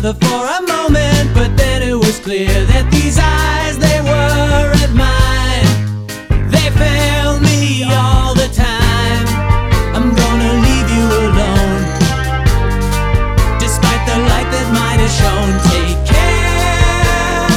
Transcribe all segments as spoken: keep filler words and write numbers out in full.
other for a moment, but then it was clear that these eyes, they weren't mine. They failed me all the time. I'm gonna leave you alone, despite the light that might have shone. Take care.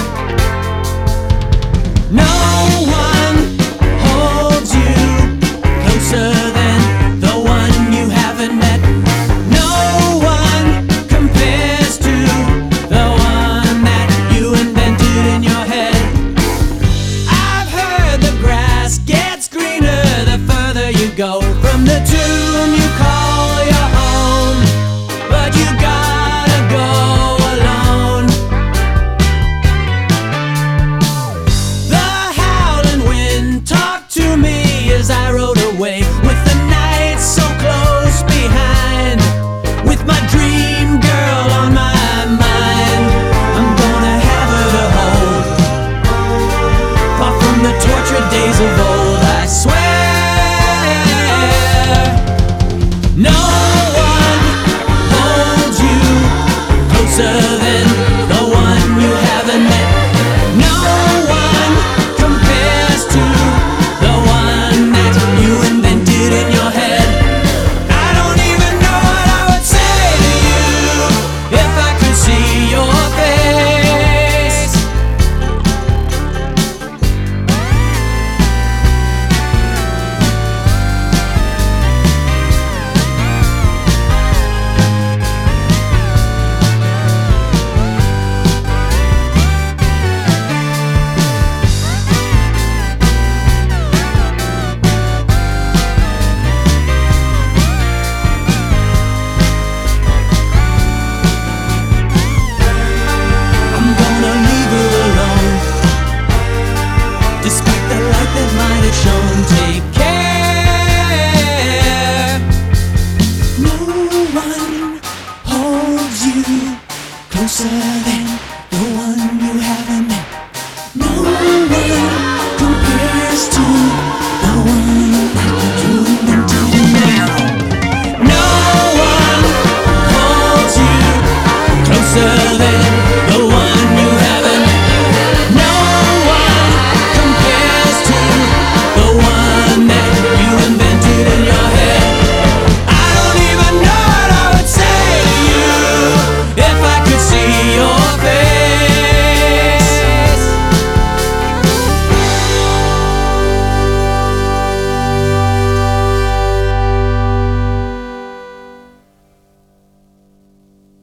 No one holds you closer than the one you haven't met. No one compares to the one that you invented in your head. I've heard the grass gets greener the further you go from the tomb you call your home, but you gotta go alone. The howling wind talked to me as I rode away, with the night so close behind, with my dream girl on my mind. I'm gonna have her to hold, far from the tortured days of old, I swear. No one holds you closer than the one you haven't met. No one compares to the one that you invented in your head. I don't even know what I would say to you if I could see your face. I'm gonna leave her alone, despite the light that might have shone. Take care. No one holds you closer than the one you haven't met. No one compares to the one that you invented now. No one holds you closer than